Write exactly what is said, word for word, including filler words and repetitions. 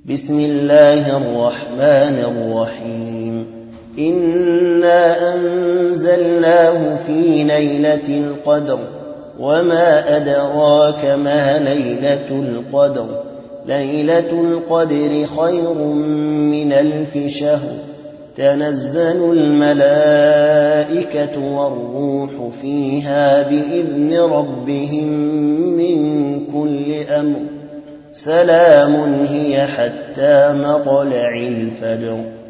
بسم الله الرحمن الرحيم إنا أنزلناه في ليلة القدر وما أدراك ما ليلة القدر ليلة القدر خير من ألف شهر تنزل الملائكة والروح فيها بإذن ربهم من كل أمر سلام هي حتى مطلع الفجر.